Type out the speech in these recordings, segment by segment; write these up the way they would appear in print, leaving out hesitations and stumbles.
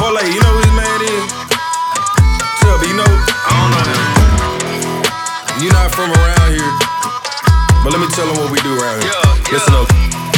Foley, you know who this man is? Tubby, you know? I don't know him. You're not from around here, but let me tell him what we do around here. Listen up.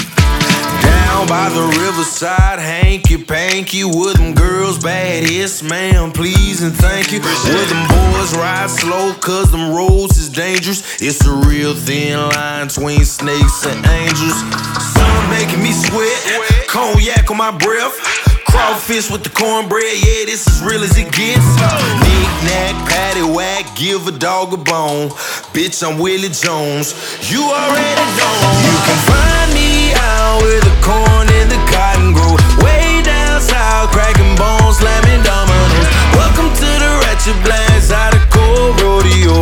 Down by the riverside, hanky-panky, with them girls bad, yes ma'am, please and thank you. With them boys ride slow, cause them roads is dangerous. It's a real thin line between snakes and angels. Sun making me sweat, cognac on my breath. Crawfish with the cornbread, yeah, this as real as it gets. Knick-knack, paddywhack, give a dog a bone. Bitch, I'm Willie Jones, you already know. You can find me out where the corn and the cotton grow. Way down south, cracking bones, slamming dominoes. Welcome to the Ratchet Blast, out of Cold Rodeo.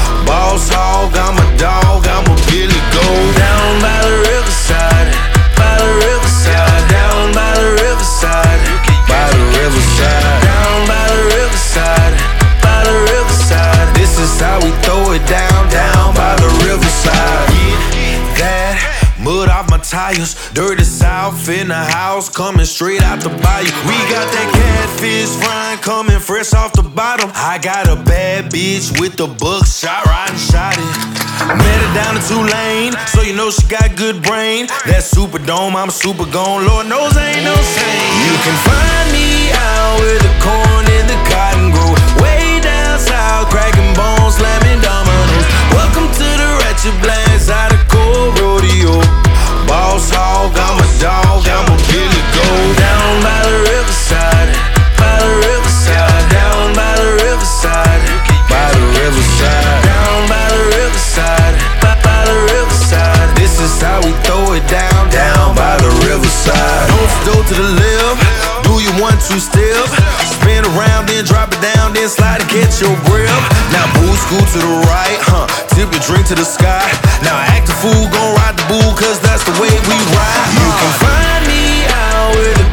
Boss hog, I'm a dog, I'm a Billy Goat. Down by the riverside, by the riverside. Down by the riverside, by the riverside. Down by the riverside, by the riverside. This is how we throw it down, down by the riverside. Get that mud off my tires, dirty south in the house, coming straight out the bayou. We got that catfish frying, coming fresh off the bottom. I got a bad bitch with the buckshot, riding shotty. Met her down in Tulane, so you know she got good brain. That Superdome, I'm super gone, Lord knows I ain't no saint. You can find me out where the corn and the cotton grow. Way down south, cracking bones, slamming dominoes. Welcome to the Ratchet Blast, out of Cold Rodeo. Boss hog, I'm a dog, I'm a Billy Goat. Down by the riverside, by the riverside. Down by the riverside, by the riverside. Down by the riverside, by the riverside. This is how we throw it down, down by the riverside. Don't go to the left, do your 1-2 step. Spin around, then drop it down, then slide and catch your breath. Now move, scoot to the right, tip your drink to the sky. Now act a fool, gon' ride the bull, cause that's the way we ride. You can find me out where the